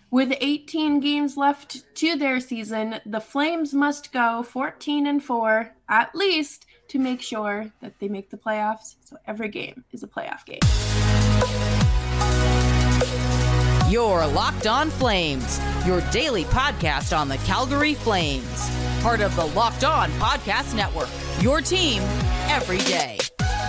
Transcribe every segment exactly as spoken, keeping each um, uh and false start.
With eighteen games left to their season, the Flames must go fourteen and four at least to make sure that they make the playoffs. So every game is a playoff game. Your Locked On Flames, your daily podcast on the Calgary Flames. Part of the Locked On Podcast Network, your team every day.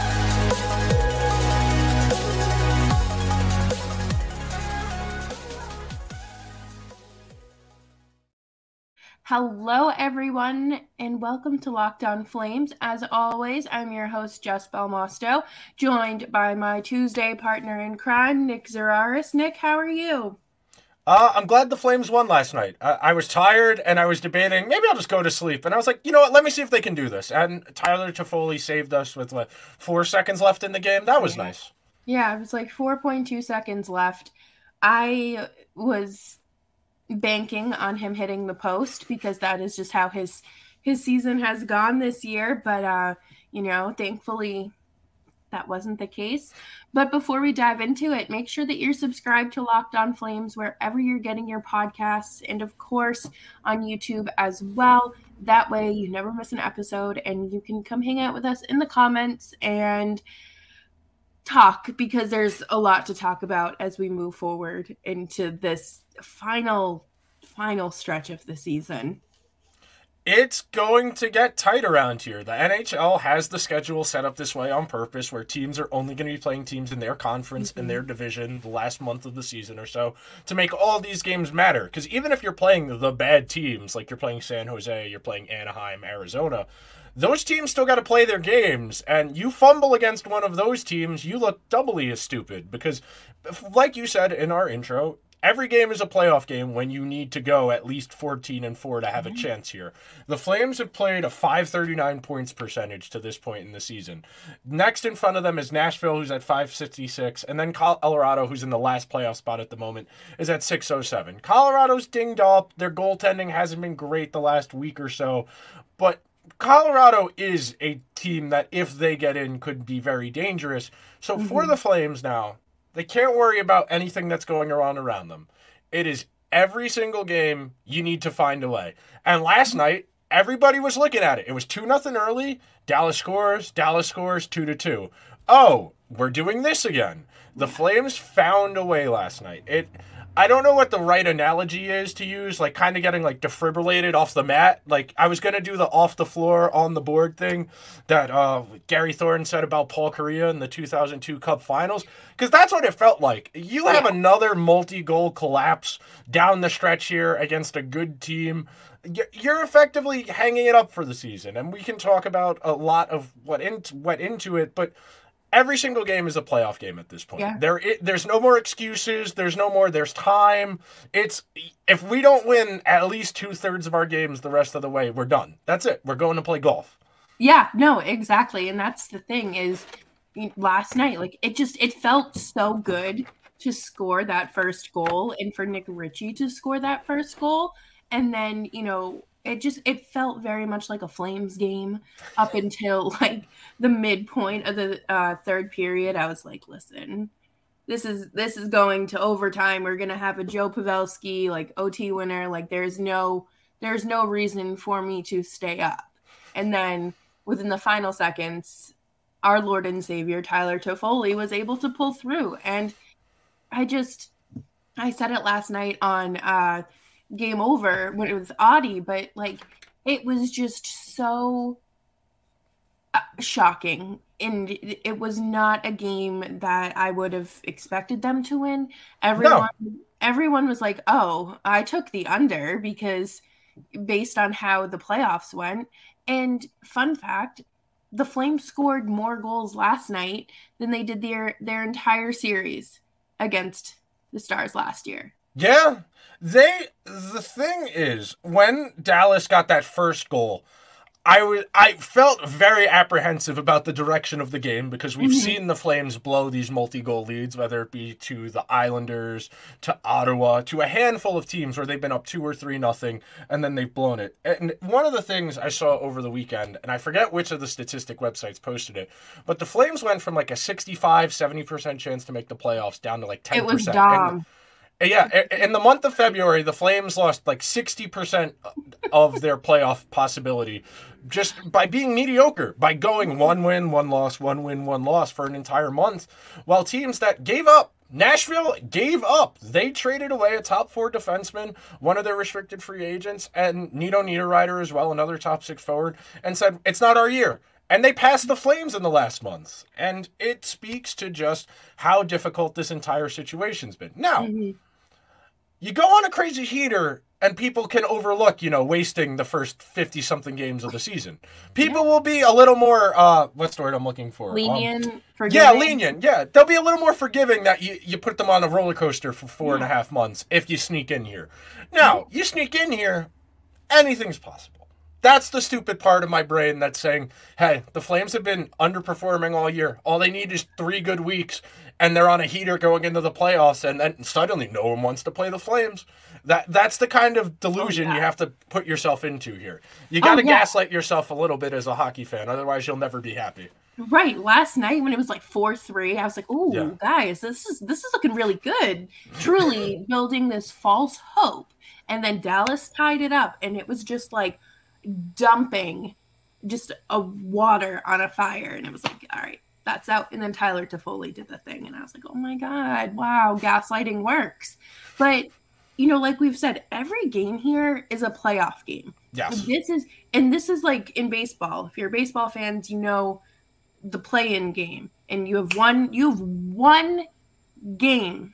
Hello, everyone, and welcome to Locked On Flames. As always, I'm your host, Jess Belmosto, joined by my Tuesday partner in crime, Nick Zararis. Nick, how are you? Uh, I'm glad the Flames won last night. I, I was tired, and I was debating, maybe I'll just go to sleep. And I was like, you know what, let me see if they can do this. And Tyler Toffoli saved us with, what, four seconds left in the game? That was nice. Yeah, it was like four point two seconds left. I was banking on him hitting the post because that is just how his his season has gone this year, but uh you know, thankfully that wasn't the case. But before we dive into it, make sure that you're subscribed to Locked On Flames wherever you're getting your podcasts, and of course on YouTube as well. That way you never miss an episode and you can come hang out with us in the comments and talk, because there's a lot to talk about as we move forward into this final final stretch of the season. It's going to get tight around here. The N H L has the schedule set up this way on purpose, where teams are only going to be playing teams in their conference, mm-hmm. in their division, the last month of the season or so, to make all these games matter. Because even if you're playing the bad teams, like you're playing San Jose, you're playing Anaheim, Arizona, those teams still got to play their games, and you fumble against one of those teams, you look doubly as stupid. Because, like you said in our intro, every game is a playoff game when you need to go at least fourteen and four to have a chance here. The Flames have played a five thirty-nine points percentage to this point in the season. Next in front of them is Nashville, who's at five sixty-six, and then Colorado, who's in the last playoff spot at the moment, is at six oh seven. Colorado's dinged up. Their goaltending hasn't been great the last week or so, but Colorado is a team that, if they get in, could be very dangerous. So mm-hmm. for the Flames now, they can't worry about anything that's going on around them. It is every single game you need to find a way. And last night, everybody was looking at it. It was two nothing early. Dallas scores. Dallas scores two to two. Oh, we're doing this again. The Flames found a way last night. It... I don't know what the right analogy is to use, like kind of getting like defibrillated off the mat. Like I was going to do the off the floor on the board thing that uh, Gary Thornton said about Paul Kariya in the two thousand two Cup Finals, because that's what it felt like. You have another multi-goal collapse down the stretch here against a good team. You're effectively hanging it up for the season, and we can talk about a lot of what in, went into it, but every single game is a playoff game at this point. Yeah. There, it, there's no more excuses. There's no more. There's time. It's if we don't win at least two thirds of our games the rest of the way, we're done. That's it. We're going to play golf. Yeah, no, exactly. And that's the thing is, last night, like it just it felt so good to score that first goal, and for Nick Ritchie to score that first goal, and then you know. It just, it felt very much like a Flames game up until like the midpoint of the uh, third period. I was like, listen, this is, this is going to overtime. We're going to have a Joe Pavelski, like O T winner. Like there's no, there's no reason for me to stay up. And then within the final seconds, our Lord and Savior, Tyler Toffoli, was able to pull through. And I just, I said it last night on, uh, Game Over when it was Audie, but like it was just so uh, shocking, and it was not a game that I would have expected them to win. Everyone no. everyone was like, oh, I took the under because based on how the playoffs went. And fun fact, the Flames scored more goals last night than they did their their entire series against the Stars last year. Yeah. They, the thing is, when Dallas got that first goal, I was, I felt very apprehensive about the direction of the game, because we've mm-hmm. seen the Flames blow these multi-goal leads, whether it be to the Islanders, to Ottawa, to a handful of teams where they've been up two or three nothing, and then they've blown it. And one of the things I saw over the weekend, and I forget which of the statistic websites posted it, but the Flames went from like a sixty-five, seventy percent chance to make the playoffs down to like ten percent. It was Dom. And, Yeah, in the month of February, the Flames lost like sixty percent of their playoff possibility just by being mediocre, by going one win, one loss, one win, one loss for an entire month, while teams that gave up, Nashville gave up. They traded away a top four defenseman, one of their restricted free agents, and Nino Niederreiter as well, another top six forward, and said, it's not our year. And they passed the Flames in the last month. And it speaks to just how difficult this entire situation's been. Now, mm-hmm. you go on a crazy heater and people can overlook, you know, wasting the first fifty-something games of the season. People will be a little more, uh, what's the word I'm looking for? Lenient, um, forgiving. Yeah, lenient, yeah. They'll be a little more forgiving that you, you put them on a roller coaster for four yeah. and a half months if you sneak in here. Now, you sneak in here, anything's possible. That's the stupid part of my brain that's saying, hey, the Flames have been underperforming all year. All they need is three good weeks, and they're on a heater going into the playoffs, and then suddenly no one wants to play the Flames. That That's the kind of delusion oh, yeah. you have to put yourself into here. You got to oh, yeah. gaslight yourself a little bit as a hockey fan, otherwise you'll never be happy. Right. Last night when it was like four three, I was like, ooh, yeah. guys, this is this is looking really good. Truly building this false hope. And then Dallas tied it up, and it was just like dumping just a water on a fire. And it was like, all right, that's out. And then Tyler Toffoli did the thing. And I was like, oh my God, wow, gaslighting works. But, you know, like we've said, every game here is a playoff game. Yes. This is, and this is like in baseball. If you're baseball fans, you know the play-in game. And you have one, you have one game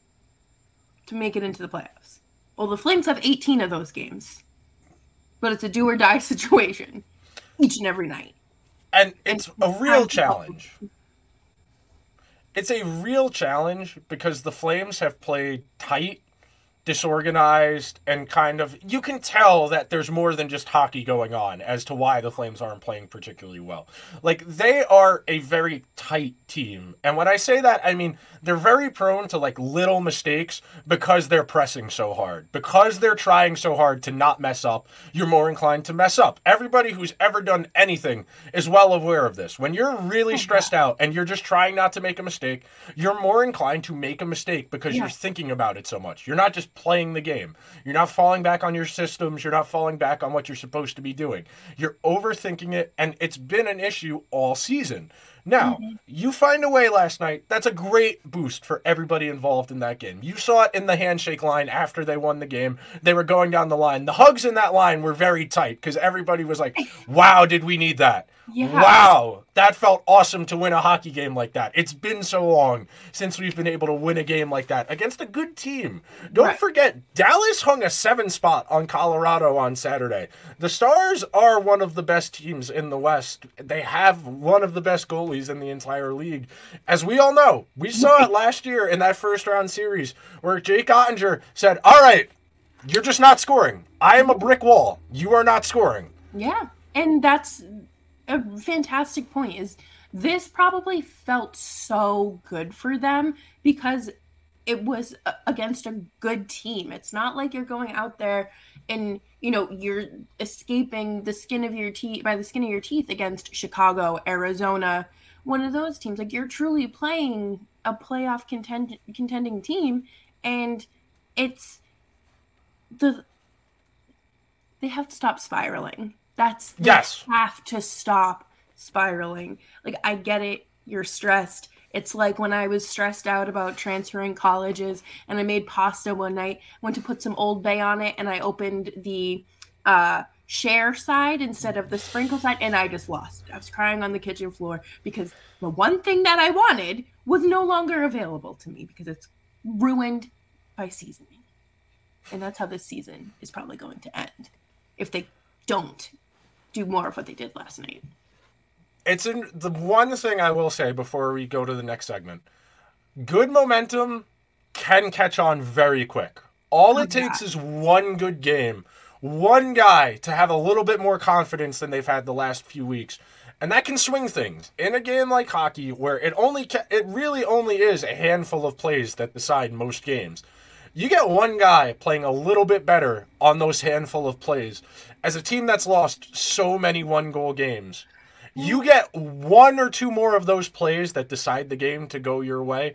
to make it into the playoffs. Well, the Flames have eighteen of those games. But it's a do or die situation each and every night. And it's and a real challenge. It's a real challenge because the Flames have played tight, disorganized, and kind of, you can tell that there's more than just hockey going on as to why the Flames aren't playing particularly well. Like, they are a very tight team. And when I say that, I mean, they're very prone to like little mistakes because they're pressing so hard. Because they're trying so hard to not mess up, you're more inclined to mess up. Everybody who's ever done anything is well aware of this. When you're really stressed out and you're just trying not to make a mistake, you're more inclined to make a mistake because yeah. you're thinking about it so much. You're not just playing the game. You're not falling back on your systems. You're not falling back on what you're supposed to be doing. You're overthinking it, and it's been an issue all season. Now, mm-hmm. you find a way last night. That's a great boost for everybody involved in that game. You saw it in the handshake line after they won the game. They were going down the line. The hugs in that line were very tight because everybody was like, wow, did we need that? Yeah. Wow, that felt awesome to win a hockey game like that. It's been so long since we've been able to win a game like that against a good team. Don't right. forget, Dallas hung a seven spot on Colorado on Saturday. The Stars are one of the best teams in the West. They have one of the best goalies in the entire league. As we all know, we saw it last year in that first round series where Jake Ottinger said, all right, you're just not scoring. I am a brick wall. You are not scoring. Yeah, and that's a fantastic point. Is this probably felt so good for them because it was against a good team. It's not like you're going out there and, you know, you're escaping the skin of your teeth by the skin of your teeth against Chicago, Arizona, one of those teams. Like, you're truly playing a playoff contend- contending team, and it's the they have to stop spiraling. That's they yes. have to stop spiraling. Like, I get it. You're stressed. It's like when I was stressed out about transferring colleges and I made pasta one night, went to put some Old Bay on it, and I opened the uh, share side instead of the sprinkle side, and I just lost. I was crying on the kitchen floor because the one thing that I wanted was no longer available to me because it's ruined by seasoning. And that's how this season is probably going to end if they don't do more of what they did last night. It's in, the one thing I will say before we go to the next segment. Good momentum can catch on very quick. All it takes is one good game, one guy to have a little bit more confidence than they've had the last few weeks. And that can swing things. In a game like hockey, where it only ca- it really only is a handful of plays that decide most games. You get one guy playing a little bit better on those handful of plays. As a team that's lost so many one-goal games, you get one or two more of those plays that decide the game to go your way.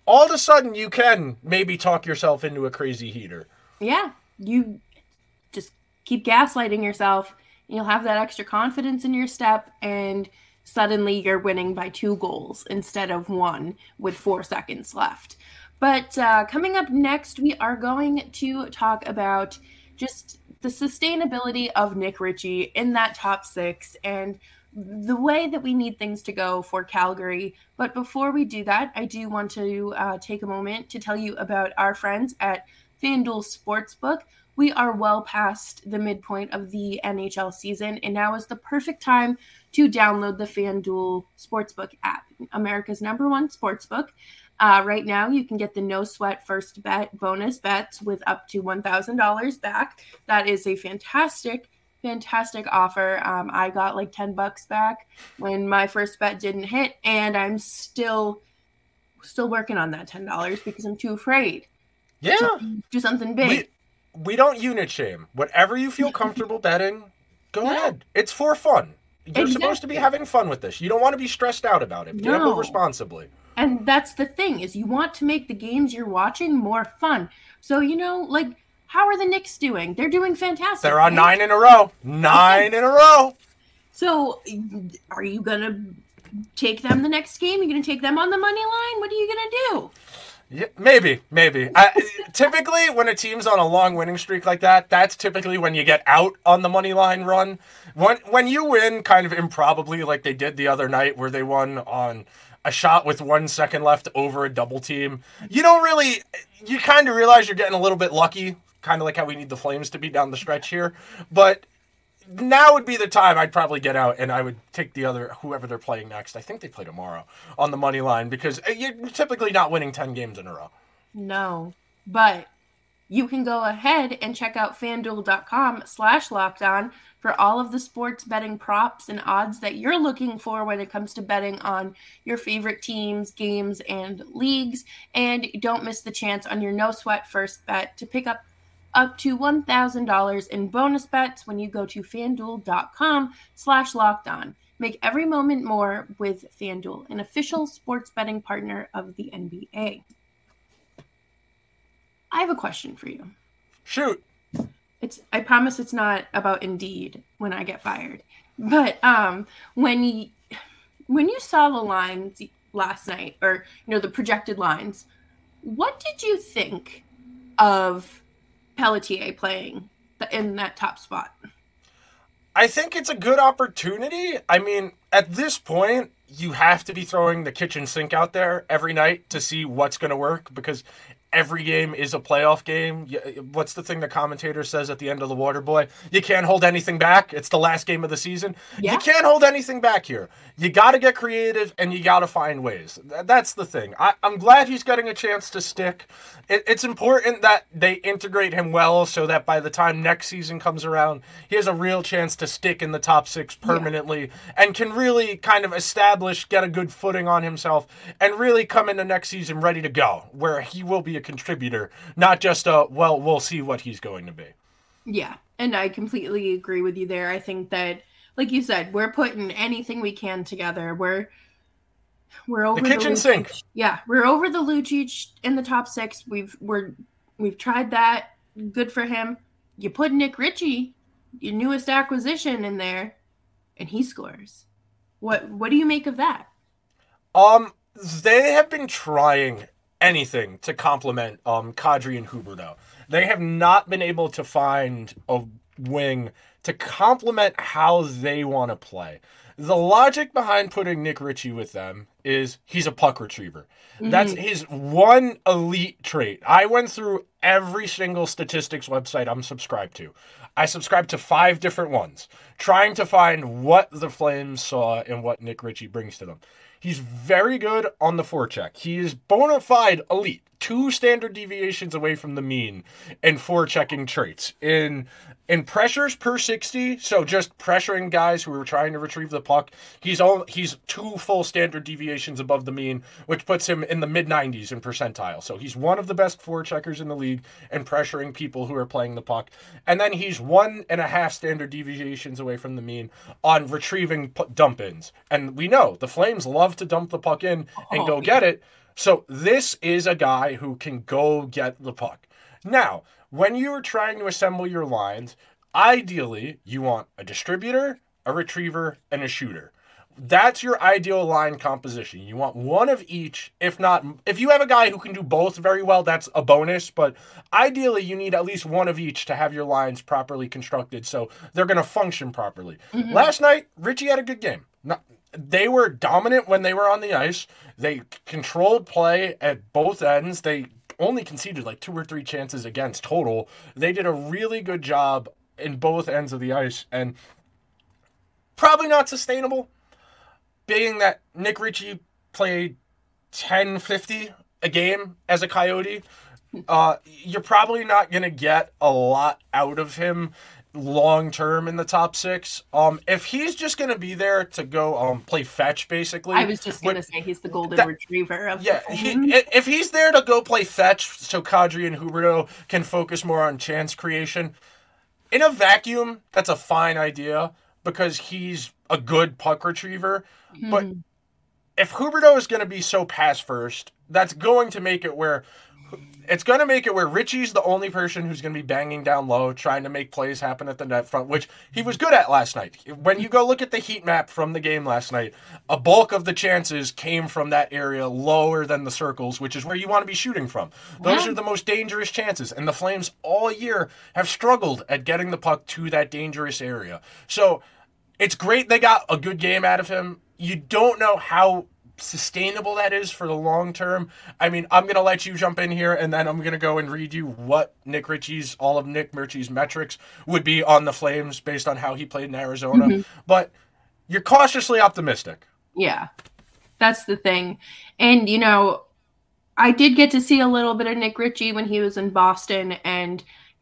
all of a sudden you can maybe talk yourself into a crazy heater. Yeah, you just keep gaslighting yourself. You'll have that extra confidence in your step, and suddenly you're winning by two goals instead of one with four seconds left. But uh, coming up next, we are going to talk about just the sustainability of Nick Ritchie in that top six and the way that we need things to go for Calgary. But before we do that, I do want to uh, take a moment to tell you about our friends at FanDuel Sportsbook. We are well past the midpoint of the N H L season, and now is the perfect time to download the FanDuel Sportsbook app, America's number one sportsbook. Uh, right now, you can get the no sweat first bet bonus bets with up to one thousand dollars back. That is a fantastic, fantastic offer. Um, I got like ten bucks back when my first bet didn't hit, and I'm still, still working on that ten dollars because I'm too afraid. Yeah. to do something big. We, we don't unit shame. Whatever you feel comfortable betting, go yeah. ahead. It's for fun. You're exactly. supposed to be having fun with this. You don't want to be stressed out about it. Gamble no. responsibly. And that's the thing, is you want to make the games you're watching more fun. So, you know, like, how are the Knicks doing? They're doing fantastic. They're on right? nine in a row. Nine in a row. So, are you going to take them the next game? You're going to take them on the money line? What are you going to do? Yeah, maybe, maybe. I, typically, when a team's on a long winning streak like that, that's typically when you get out on the money line run. When when you win kind of improbably, like they did the other night, where they won on a shot with one second left over a double team, you don't really, you kind of realize you're getting a little bit lucky, kind of like how we need the Flames to be down the stretch here. But now would be the time I'd probably get out and I would take the other, whoever they're playing next. I think they play tomorrow on the money line, because you're typically not winning ten games in a row. No, but you can go ahead and check out FanDuel.com slash locked on for all of the sports betting props and odds that you're looking for when it comes to betting on your favorite teams, games, and leagues. And don't miss the chance on your no sweat first bet to pick up up to one thousand dollars in bonus bets when you go to FanDuel.com slash locked on. Make every moment more with FanDuel, an official sports betting partner of the N B A. I have a question for you. Shoot. It's I promise it's not about Indeed when I get fired. But um, when you, when you saw the lines last night, or you know the projected lines, what did you think of Pelletier playing in that top spot? I think it's a good opportunity. I mean, at this point, you have to be throwing the kitchen sink out there every night to see what's going to work, because every game is a playoff game. What's the thing the commentator says at the end of The Waterboy? You can't hold anything back. It's the last game of the season. Yeah. You can't hold anything back here. You got to get creative, and you got to find ways. That's the thing. I, I'm glad he's getting a chance to stick. It, it's important that they integrate him well so that by the time next season comes around, he has a real chance to stick in the top six permanently yeah. and can really kind of establish, get a good footing on himself, and really come into next season ready to go, where he will be a contributor, not just a, well, we'll see what he's going to be. Yeah, and I completely agree with you there. I think that, like you said, we're putting anything we can together. We're we're over the kitchen the sink. Yeah, we're over the Lucic in the top six. We've we're we've tried that. Good for him. You put Nick Ritchie, your newest acquisition, in there, and he scores. What what do you make of that? Um, they have been trying anything to complement um Kadri and Huberdeau. They have not been able to find a wing to complement how they want to play. The logic behind putting Nick Ritchie with them is he's a puck retriever. Mm-hmm. That's his one elite trait. I went through every single statistics website I'm subscribed to. I subscribed to five different ones, trying to find what the Flames saw and what Nick Ritchie brings to them. He's very good on the forecheck. He is bona fide elite. Two standard deviations away from the mean in forechecking traits. In in pressures per sixty, so just pressuring guys who are trying to retrieve the puck, he's all, he's two full standard deviations above the mean, which puts him in the mid nineties in percentile. So he's one of the best forecheckers in the league and pressuring people who are playing the puck. And then he's one and a half standard deviations away from the mean on retrieving dump-ins. And we know the Flames love to dump the puck in and oh, go yeah. get it. So this is a guy who can go get the puck. Now, when you are trying to assemble your lines, ideally you want a distributor, a retriever, and a shooter. That's your ideal line composition. You want one of each, if not, if you have a guy who can do both very well, that's a bonus, but ideally you need at least one of each to have your lines properly constructed so they're going to function properly. Mm-hmm. Last night, Ritchie had a good game. Not, they were dominant when they were on the ice. They controlled play at both ends. They only conceded like two or three chances against total. They did a really good job in both ends of the ice, and probably not sustainable. Being that Nick Ritchie played ten fifty a game as a Coyote, uh, you're probably not going to get a lot out of him long term in the top six. Um, if he's just going to be there to go um play fetch, basically. I was just going to say he's the golden that, retriever of yeah. the He, if he's there to go play fetch, so Kadri and Huberdeau can focus more on chance creation. In a vacuum, that's a fine idea because he's a good puck retriever. Mm-hmm. But if Huberdeau is going to be so pass first, that's going to make it where it's going to make it where Ritchie's the only person who's going to be banging down low, trying to make plays happen at the net front, which he was good at last night. When you go look at the heat map from the game last night, a bulk of the chances came from that area lower than the circles, which is where you want to be shooting from. Those yeah. are the most dangerous chances, and the Flames all year have struggled at getting the puck to that dangerous area. So it's great they got a good game out of him. You don't know how sustainable that is for the long term. I mean, I'm going to let you jump in here, and then I'm going to go and read you what Nick Ritchie's, all of Nick Ritchie's metrics would be on the Flames based on how he played in Arizona. Mm-hmm. But you're cautiously optimistic. Yeah, that's the thing. And, you know, I did get to see a little bit of Nick Ritchie when he was in Boston, and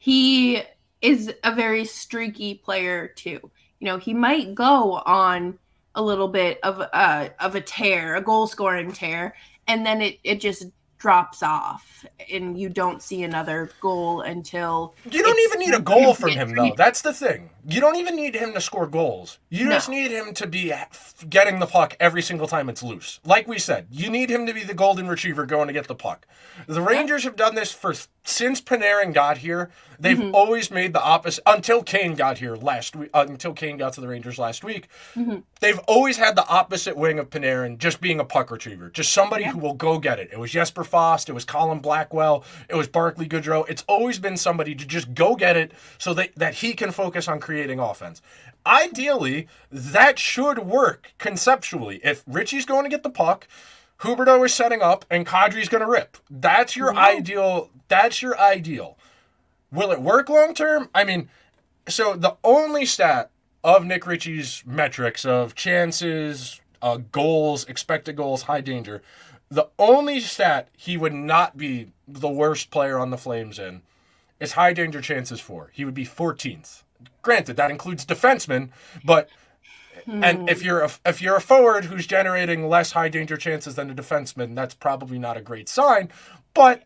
he is a very streaky player too. You know, he might go on a little bit of a of a tear, a goal scoring tear, and then it, it just drops off and you don't see another goal until you don't even need a goal from him though. That's the thing. You don't even need him to score goals. You no. just need him to be getting the puck every single time it's loose. Like we said, you need him to be the golden retriever going to get the puck. The Rangers have done this for since Panarin got here. They've mm-hmm. always made the opposite until Kane got here last week. Uh, until Kane got to the Rangers last week, mm-hmm. they've always had the opposite wing of Panarin, just being a puck retriever, just somebody yeah. who will go get it. It was Jesper Fast, it was Colin Blackwell, it was Barclay Goodrow. It's always been somebody to just go get it so that that he can focus on creating offense. Ideally, that should work conceptually. If Ritchie's going to get the puck, Huberdeau is setting up, and Kadri's going to rip. That's your yeah. ideal. That's your ideal. Will it work long term? I mean, so the only stat of Nick Ritchie's metrics of chances, uh, goals, expected goals, high danger, the only stat he would not be the worst player on the Flames in is high danger chances for. He would be fourteenth. Granted, that includes defensemen, but hmm. and if you're a, if you're a forward who's generating less high danger chances than a defenseman, that's probably not a great sign. But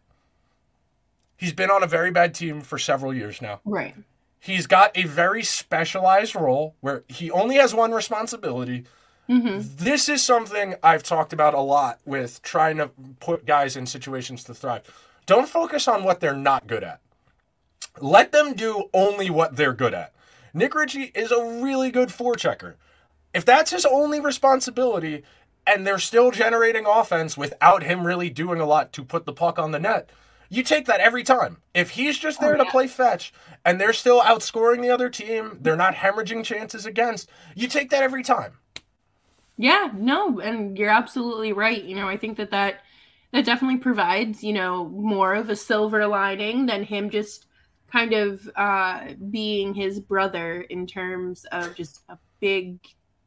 he's been on a very bad team for several years now. Right. He's got a very specialized role where he only has one responsibility. Mm-hmm. This is something I've talked about a lot with trying to put guys in situations to thrive. Don't focus on what they're not good at. Let them do only what they're good at. Nick Ritchie is a really good forechecker. If that's his only responsibility and they're still generating offense without him really doing a lot to put the puck on the net, you take that every time. If he's just there oh, yeah. to play fetch and they're still outscoring the other team, they're not hemorrhaging chances against, you take that every time. Yeah, no, and you're absolutely right. You know, I think that that, that definitely provides, you know, more of a silver lining than him just kind of uh, being his brother in terms of just a big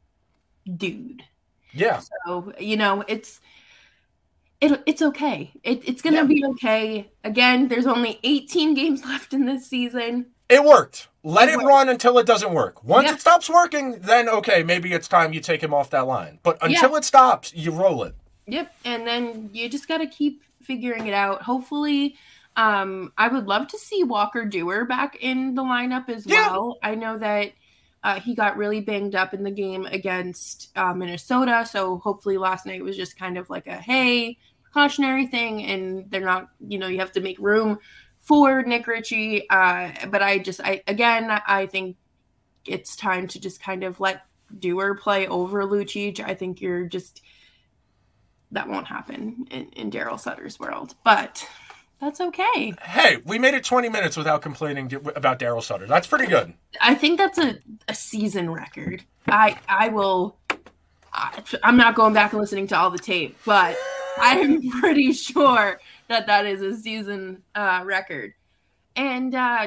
dude. Yeah. So, you know, it's it, it's okay. It, it's going to yeah. be okay. Again, there's only eighteen games left in this season. It worked. Let it, it run until it doesn't work. Once yeah. it stops working, then, okay, maybe it's time you take him off that line. But until yeah. it stops, you roll it. Yep. And then you just got to keep figuring it out. Hopefully, um, I would love to see Walker Duehr back in the lineup as yeah. well. I know that uh, he got really banged up in the game against uh, Minnesota. So hopefully last night was just kind of like a, hey, cautionary thing, and they're not, you know, you have to make room for Nick Ritchie. Uh, but I just, I again, I think it's time to just kind of let Dewar play over Lucic. I think you're just, that won't happen in, in Daryl Sutter's world, but that's okay. Hey, we made it twenty minutes without complaining about Daryl Sutter. That's pretty good. I think that's a, a season record. I I will, I, I'm not going back and listening to all the tape, but I'm pretty sure that that is a season uh, record. And uh,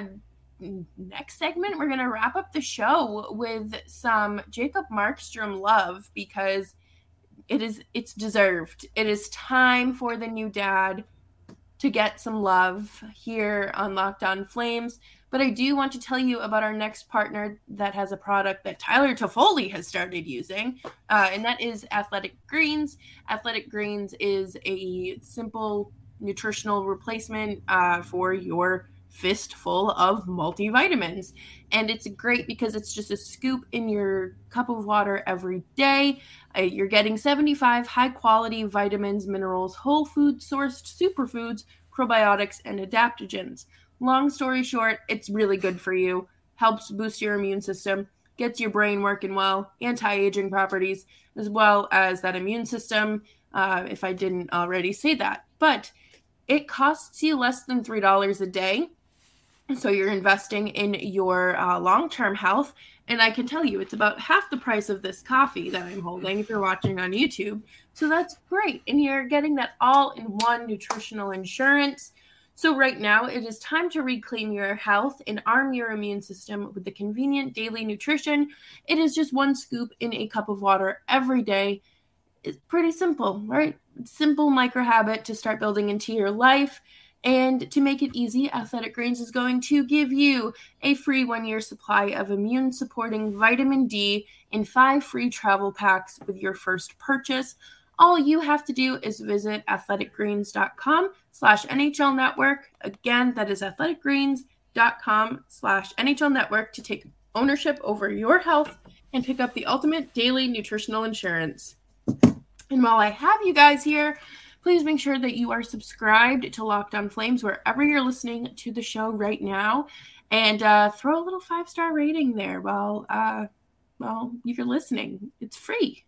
next segment, we're going to wrap up the show with some Jacob Markstrom love, because it is, it's deserved. It is time for the new dad to get some love here on Locked On Flames. But I do want to tell you about our next partner that has a product that Tyler Toffoli has started using, uh, and that is Athletic Greens. Athletic Greens is a simple nutritional replacement uh, for your fistful of multivitamins. And it's great because it's just a scoop in your cup of water every day. Uh, you're getting seventy-five high-quality vitamins, minerals, whole food sourced superfoods, probiotics, and adaptogens. Long story short, it's really good for you. Helps boost your immune system, gets your brain working well, anti-aging properties, as well as that immune system, uh, if I didn't already say that. But it costs you less than three dollars a day. So you're investing in your uh, long-term health. And I can tell you, it's about half the price of this coffee that I'm holding if you're watching on YouTube. So that's great. And you're getting that all-in-one nutritional insurance. So right now, it is time to reclaim your health and arm your immune system with the convenient daily nutrition. It is just one scoop in a cup of water every day. It's pretty simple, right? Simple micro habit to start building into your life. And to make it easy, Athletic Greens is going to give you a free one-year supply of immune-supporting vitamin D and five free travel packs with your first purchase. All you have to do is visit athleticgreens.com slash NHL Network. Again, that is athleticgreens.com slash NHL Network to take ownership over your health and pick up the ultimate daily nutritional insurance. And while I have you guys here, please make sure that you are subscribed to Locked On Flames wherever you're listening to the show right now, and uh, throw a little five-star rating there while, uh, while you're listening. It's free.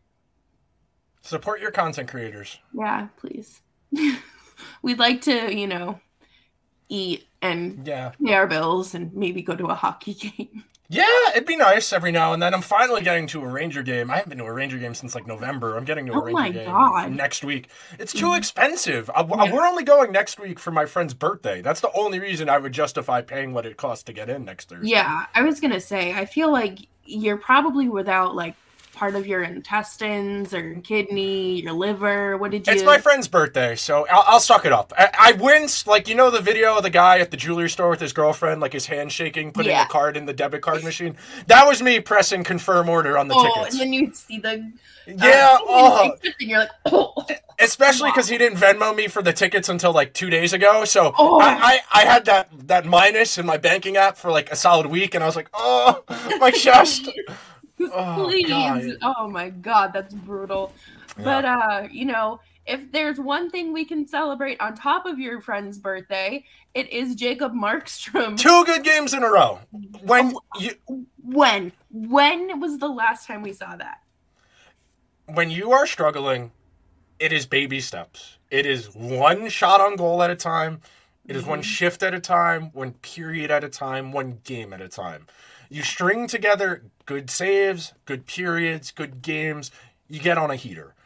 Support your content creators. Yeah, please. We'd like to, you know, eat and yeah. pay our bills and maybe go to a hockey game. Yeah, it'd be nice every now and then. I'm finally getting to a Ranger game. I haven't been to a Ranger game since like November. I'm getting to a oh Ranger my game God. next week. It's too mm. expensive. I, yeah. We're only going next week for my friend's birthday. That's the only reason I would justify paying what it costs to get in next Thursday. Yeah, I was going to say, I feel like you're probably without like part of your intestines or kidney, your liver. What did you... It's my friend's birthday, so I'll, I'll suck it up. I, I wince, like, you know the video of the guy at the jewelry store with his girlfriend, like his hand shaking, putting yeah. the card in the debit card machine? That was me pressing confirm order on the oh, tickets. And then you see the... Yeah, uh, oh. And you're like, oh. Especially because he didn't Venmo me for the tickets until like two days ago, so oh. I, I, I had that, that minus in my banking app for like a solid week, and I was like, oh, my chest... Oh, please. God. Oh my God, that's brutal. Yeah. But, uh, you know, if there's one thing we can celebrate on top of your friend's birthday, it is Jacob Markstrom. Two good games in a row. When oh, you when when was the last time we saw that? When you are struggling, it is baby steps. It is one shot on goal at a time. It is mm-hmm. one shift at a time, one period at a time, one game at a time. You string together good saves, good periods, good games, you get on a heater.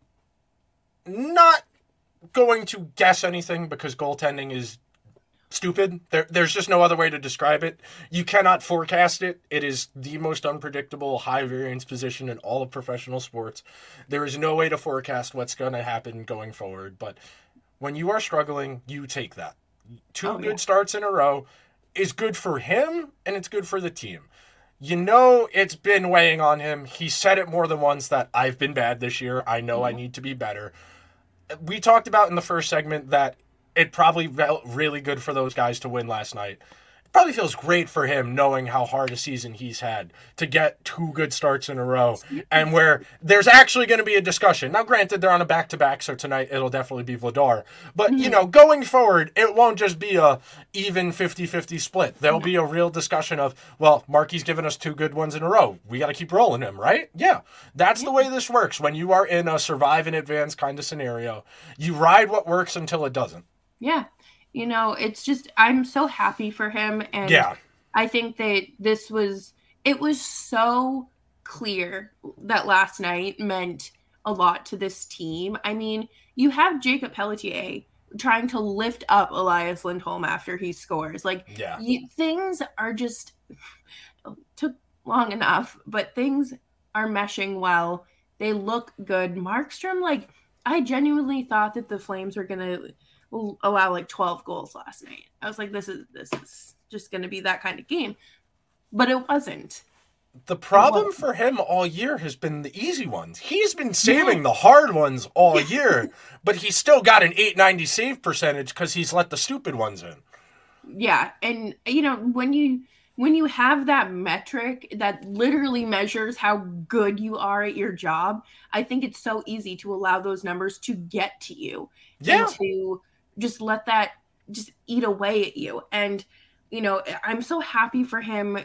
Not going to guess anything because goaltending is stupid. There, there's just no other way to describe it. You cannot forecast it. It is the most unpredictable, high-variance position in all of professional sports. There is no way to forecast what's going to happen going forward. But when you are struggling, you take that. Two oh, good yeah. starts in a row is good for him, and it's good for the team. You know it's been weighing on him. He said it more than once that I've been bad this year. I know I need to be better. We talked about in the first segment that it probably felt really good for those guys to win last night. probably feels great for him knowing how hard a season he's had to get two good starts in a row, and where there's actually going to be a discussion. Now, granted, they're on a back-to-back, so tonight it'll definitely be Vladar. But, mm-hmm. you know, going forward, it won't just be a even fifty-fifty split. There'll be a real discussion of, well, Marky's given us two good ones in a row. We got to keep rolling him, right? Yeah, that's yeah. the way this works. When you are in a survive in advance kind of scenario, you ride what works until it doesn't. Yeah. You know, it's just, I'm so happy for him. And yeah. I think that this was, it was so clear that last night meant a lot to this team. I mean, you have Jacob Pelletier trying to lift up Elias Lindholm after he scores. Like, yeah. you, things are just, took long enough, but things are meshing well. They look good. Markstrom, like, I genuinely thought that the Flames were going to allow like twelve goals last night. I was like, this is this is just going to be that kind of game. But it wasn't. The problem for him all year has been the easy ones. He's been saving yeah. the hard ones all year, but he's still got an eight ninety save percentage because he's let the stupid ones in. Yeah, and you know, when you when you have that metric that literally measures how good you are at your job, I think it's so easy to allow those numbers to get to you. Yeah. And to just let that just eat away at you. And, you know, I'm so happy for him.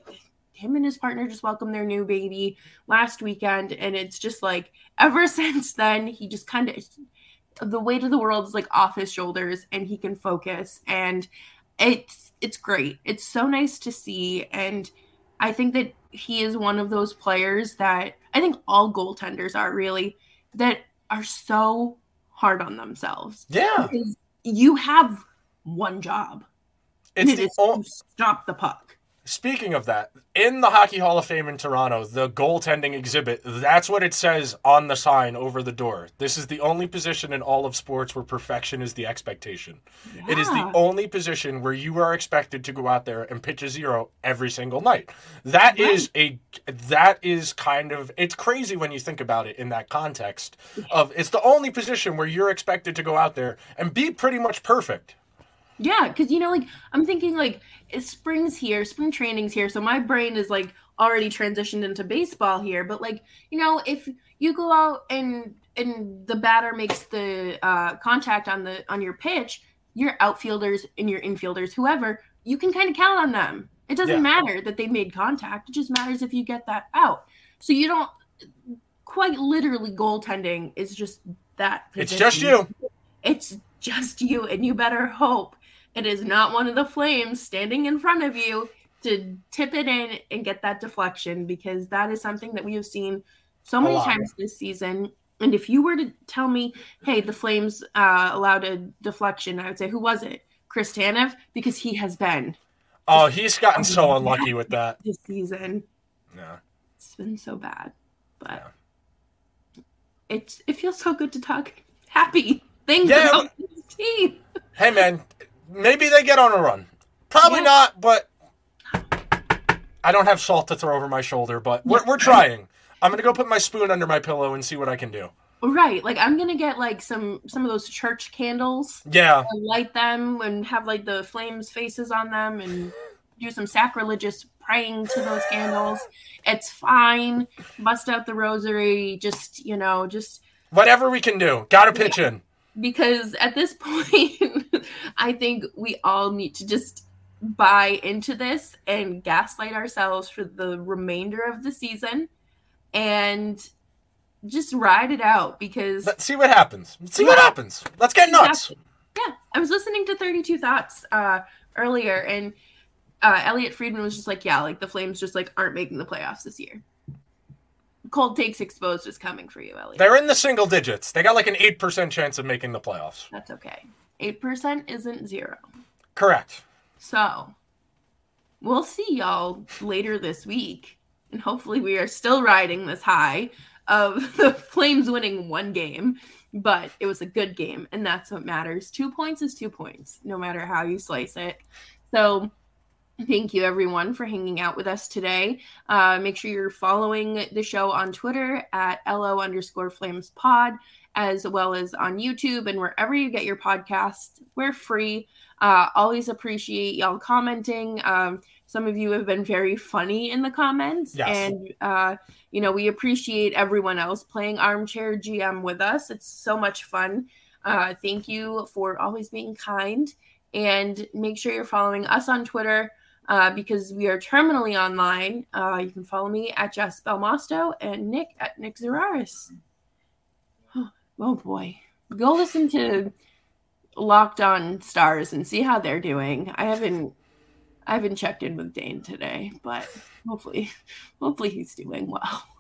Him and his partner just welcomed their new baby last weekend. And it's just like, ever since then, he just kind of, the weight of the world is like off his shoulders and he can focus. And it's, it's great. It's so nice to see. And I think that he is one of those players that I think all goaltenders are really, that are so hard on themselves. Yeah. Because you have one job. It's and it the is o- to stop the puck. Speaking of that, in the Hockey Hall of Fame in Toronto, the goaltending exhibit, that's what it says on the sign over the door. This is the only position in all of sports where perfection is the expectation. Yeah. It is the only position where you are expected to go out there and pitch a zero every single night. That right. is a that is kind of, it's crazy when you think about it in that context of it's the only position where you're expected to go out there and be pretty much perfect. Yeah, because, you know, like, I'm thinking, like, spring's here, spring training's here, so my brain is, like, already transitioned into baseball here. But, like, you know, if you go out and and the batter makes the uh, contact on the on your pitch, your outfielders and your infielders, whoever, you can kind of count on them. It doesn't yeah. matter that they made contact. It just matters if you get that out. So you don't – quite literally goaltending is just that position. It's just you. It's just you, and you better hope it is not one of the Flames standing in front of you to tip it in and get that deflection, because that is something that we have seen so many times this season. And if you were to tell me, hey, the Flames uh, allowed a deflection, I would say, who was it? Chris Tanev, because he has been. Oh, he's gotten so unlucky with that this season. Yeah, it's been so bad, but yeah. it's it feels so good to talk happy things yeah, about this team. Hey, man. Maybe they get on a run. Probably yeah. not, but I don't have salt to throw over my shoulder, but we're, we're trying. I'm going to go put my spoon under my pillow and see what I can do. Right. Like, I'm going to get, like, some some of those church candles. Yeah. And light them and have, like, the Flames faces on them and do some sacrilegious praying to those candles. It's fine. Bust out the rosary. Just, you know, just... Whatever we can do. Got to pitch yeah. in. Because at this point, I think we all need to just buy into this and gaslight ourselves for the remainder of the season and just ride it out, because... Let's see what happens. Let's see yeah. what happens. Let's get nuts. Yeah. I was listening to thirty-two Thoughts uh, earlier, and uh, Elliot Friedman was just like, yeah, like the Flames just like aren't making the playoffs this year. Cold Takes Exposed is coming for you, Elliot. They're in the single digits. They got like an eight percent chance of making the playoffs. That's okay. eight percent isn't zero. Correct. So, we'll see y'all later this week. And hopefully we are still riding this high of the Flames winning one game. But it was a good game, and that's what matters. Two points is two points, no matter how you slice it. So... thank you, everyone, for hanging out with us today. Uh, make sure you're following the show on Twitter at LO underscore Flames pod, as well as on YouTube and wherever you get your podcasts. We're free. Uh, always appreciate y'all commenting. Um, some of you have been very funny in the comments. Yes. And, uh, you know, we appreciate everyone else playing Armchair G M with us. It's so much fun. Uh, thank you for always being kind. And make sure you're following us on Twitter uh, because we are terminally online. Uh, you can follow me at Jess Belmosto and Nick at Nick Zeraris. Oh, oh boy. Go listen to Locked On Stars and see how they're doing. I haven't I haven't checked in with Dane today, but hopefully hopefully he's doing well.